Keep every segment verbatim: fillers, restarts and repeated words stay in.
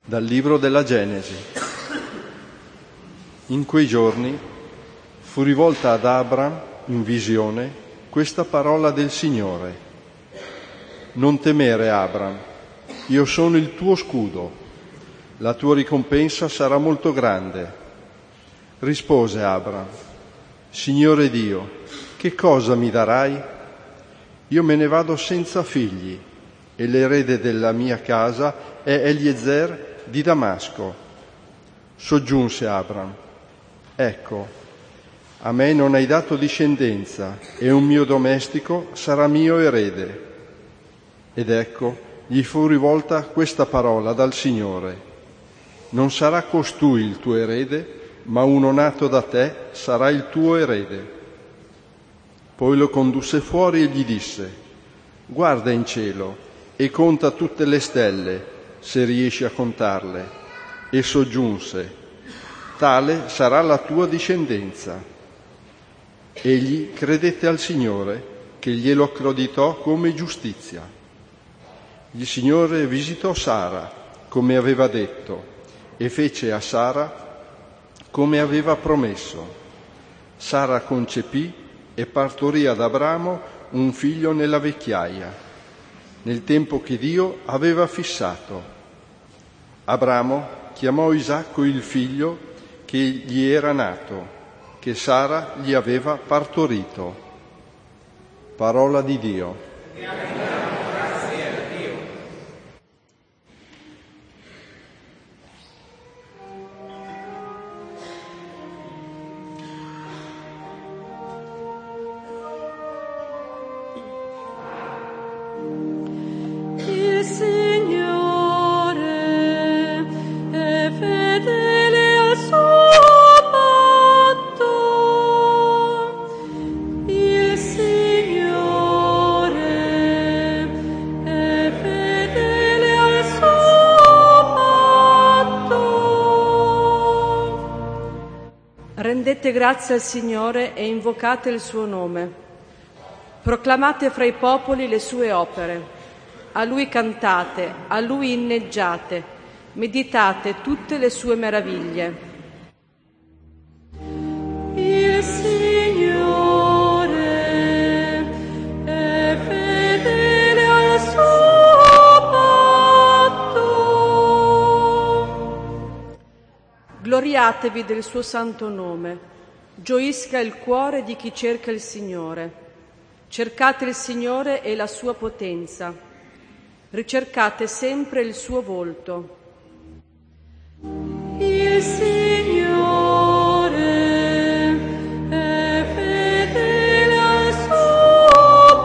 Dal libro della Genesi. In quei giorni fu rivolta ad Abram in visione questa parola del Signore: non temere, Abram, io sono il tuo scudo, la tua ricompensa sarà molto grande. Rispose Abram: Signore Dio, che cosa mi darai? Io me ne vado senza figli e l'erede della mia casa è Eliezer di Damasco. Soggiunse Abram: ecco, a me non hai dato discendenza e un mio domestico sarà mio erede. Ed ecco, gli fu rivolta questa parola dal Signore: non sarà costui il tuo erede, ma uno nato da te sarà il tuo erede. Poi lo condusse fuori e gli disse: guarda in cielo e conta tutte le stelle, se riesci a contarle. E soggiunse: tale sarà la tua discendenza. Egli credette al Signore, che glielo accreditò come giustizia. Il Signore visitò Sara, come aveva detto, e fece a Sara come aveva promesso. Sara concepì e partorì ad Abramo un figlio nella vecchiaia, nel tempo che Dio aveva fissato. Abramo chiamò Isacco il figlio che gli era nato, che Sara gli aveva partorito. Parola di Dio. Rendete grazie al Signore e invocate il suo nome. Proclamate fra i popoli le sue opere. A Lui cantate, a Lui inneggiate, meditate tutte le sue meraviglie. Il Signore è fedele al suo patto. Gloriatevi del suo santo nome. Gioisca il cuore di chi cerca il Signore. Cercate il Signore e la sua potenza. Ricercate sempre il suo volto. Il Signore è fedele al suo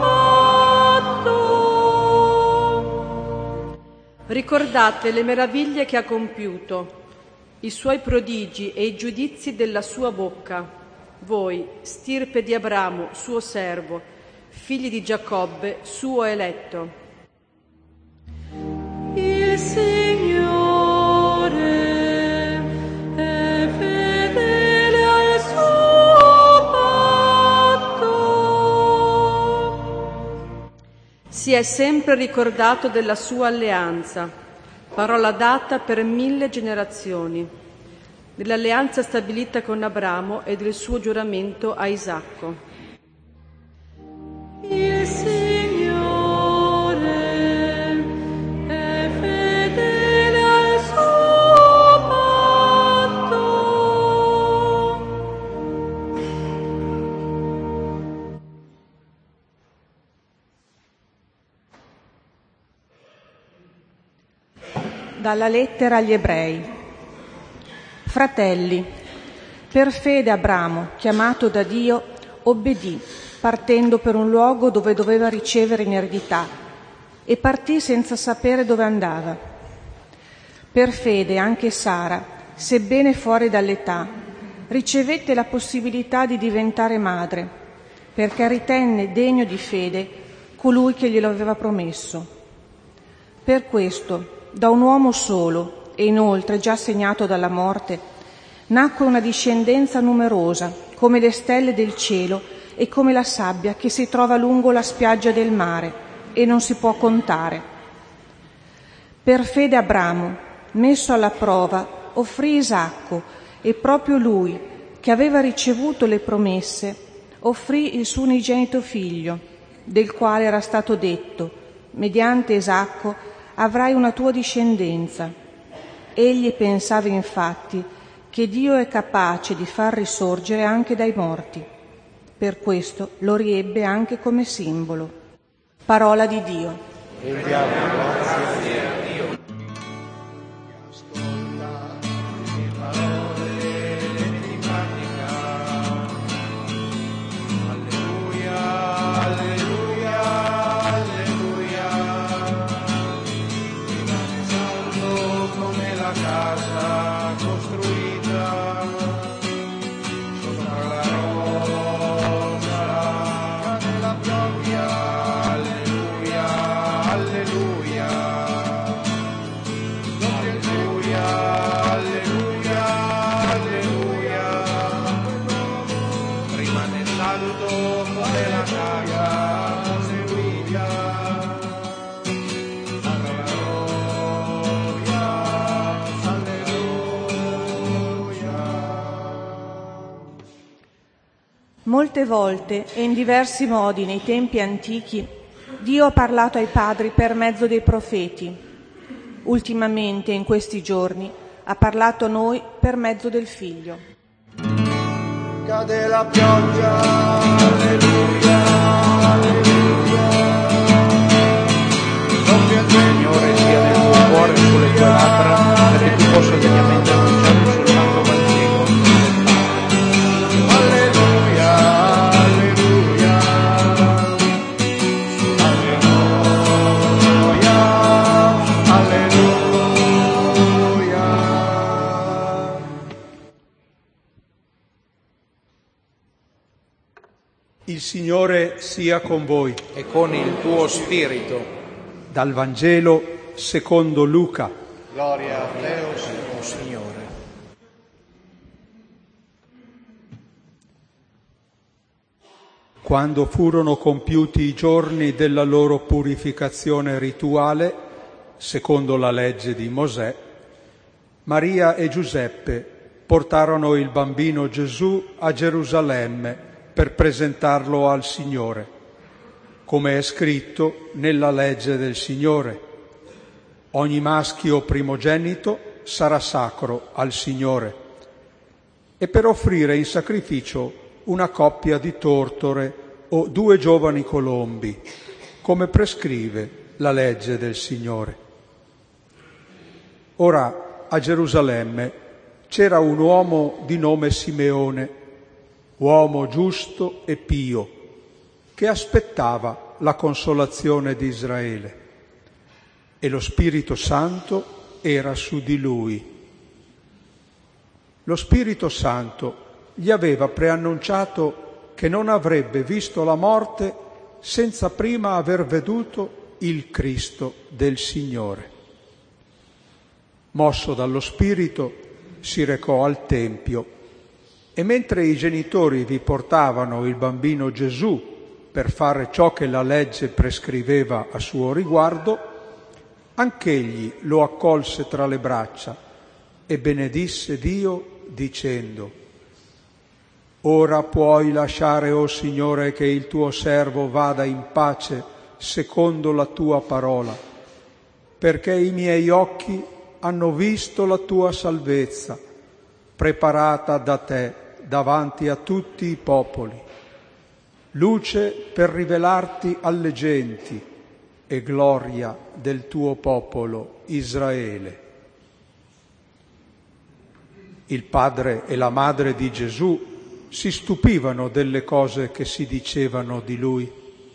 patto. Ricordate le meraviglie che ha compiuto, i suoi prodigi e i giudizi della sua bocca. Voi, stirpe di Abramo, suo servo, figli di Giacobbe, suo eletto. Il Signore è fedele al suo patto. Si è sempre ricordato della sua alleanza, parola data per mille generazioni, dell'alleanza stabilita con Abramo e del suo giuramento a Isacco. Il Signore è fedele al suo patto. Dalla lettera agli Ebrei. Fratelli, per fede Abramo, chiamato da Dio, obbedì, partendo per un luogo dove doveva ricevere in eredità, e partì senza sapere dove andava. Per fede anche Sara, sebbene fuori dall'età, ricevette la possibilità di diventare madre, perché ritenne degno di fede colui che glielo aveva promesso. Per questo, da un uomo solo, e inoltre già segnato dalla morte, nacque una discendenza numerosa, come le stelle del cielo e come la sabbia che si trova lungo la spiaggia del mare e non si può contare. Per fede Abramo, messo alla prova, offrì Isacco e proprio lui, che aveva ricevuto le promesse, offrì il suo unigenito figlio, del quale era stato detto: mediante Isacco avrai una tua discendenza. Egli pensava infatti che Dio è capace di far risorgere anche dai morti. Per questo lo riebbe anche come simbolo. Parola di Dio. Rendiamo grazie a Dio. Ascolta le parole di pratica. Alleluia, alleluia, alleluia. Rimane saldo come la casa costruita sopra la roccia, cade la pioggia. Alleluia, alleluia, alleluia, alleluia. Rimane saldo come la casa costruita sopra la roccia. Alleluia. Molte volte e in diversi modi nei tempi antichi Dio ha parlato ai padri per mezzo dei profeti. Ultimamente, in questi giorni, ha parlato a noi per mezzo del Figlio. Cade la pioggia, alleluia, alleluia. Soffia il Signore sia nel tuo cuore e sulle tue labbra, perché tu possa degnamente annunciare il suo santo Vangelo. Alleluia, alleluia, alleluia, alleluia. Il Signore sia con voi. E con il tuo spirito. Dal Vangelo secondo Luca. Gloria a te, o Signore. Quando furono compiuti i giorni della loro purificazione rituale, secondo la legge di Mosè, Maria e Giuseppe portarono il bambino Gesù a Gerusalemme per presentarlo al Signore, come è scritto nella legge del Signore. Ogni maschio primogenito sarà sacro al Signore, e per offrire in sacrificio una coppia di tortore o due giovani colombi, come prescrive la legge del Signore. Ora a Gerusalemme c'era un uomo di nome Simeone, uomo giusto e pio, che aspettava la consolazione di Israele, e lo Spirito Santo era su di lui. Lo Spirito Santo gli aveva preannunciato che non avrebbe visto la morte senza prima aver veduto il Cristo del Signore. Mosso dallo Spirito, si recò al Tempio e mentre i genitori vi portavano il bambino Gesù per fare ciò che la legge prescriveva a suo riguardo, anch'egli lo accolse tra le braccia e benedisse Dio dicendo: «Ora puoi lasciare, o Signore, che il tuo servo vada in pace secondo la tua parola, perché i miei occhi hanno visto la tua salvezza, preparata da te davanti a tutti i popoli, luce per rivelarti alle genti e gloria del tuo popolo Israele». Il padre e la madre di Gesù si stupivano delle cose che si dicevano di lui.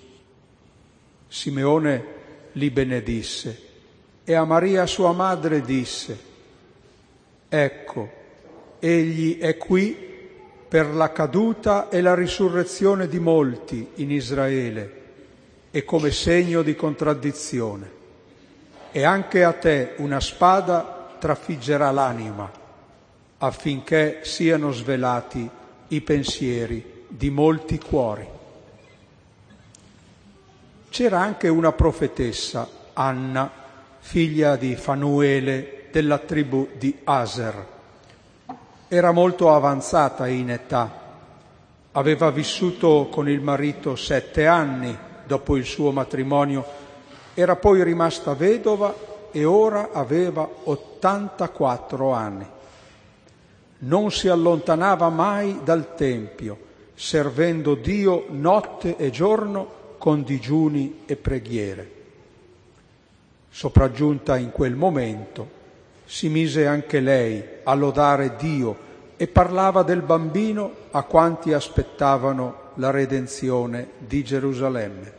Simeone li benedisse e a Maria sua madre disse: «Ecco, egli è qui per la caduta e la risurrezione di molti in Israele e come segno di contraddizione. E anche a te una spada trafiggerà l'anima, affinché siano svelati i pensieri di molti cuori». C'era anche una profetessa, Anna, figlia di Fanuele, della tribù di Aser. Era molto avanzata in età. Aveva vissuto con il marito sette anni dopo il suo matrimonio, era poi rimasta vedova e ora aveva ottantaquattro anni. Non si allontanava mai dal Tempio, servendo Dio notte e giorno con digiuni e preghiere. Sopraggiunta in quel momento, si mise anche lei a lodare Dio e parlava del bambino a quanti aspettavano la redenzione di Gerusalemme.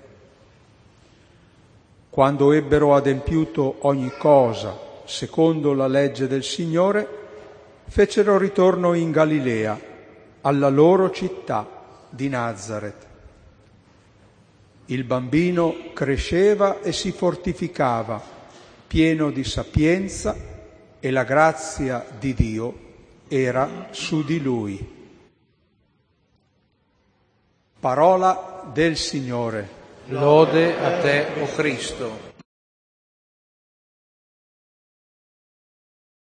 Quando ebbero adempiuto ogni cosa secondo la legge del Signore, fecero ritorno in Galilea, alla loro città di Nazaret. Il bambino cresceva e si fortificava, pieno di sapienza, e la grazia di Dio era su di lui. Parola del Signore. Lode a te, o Cristo.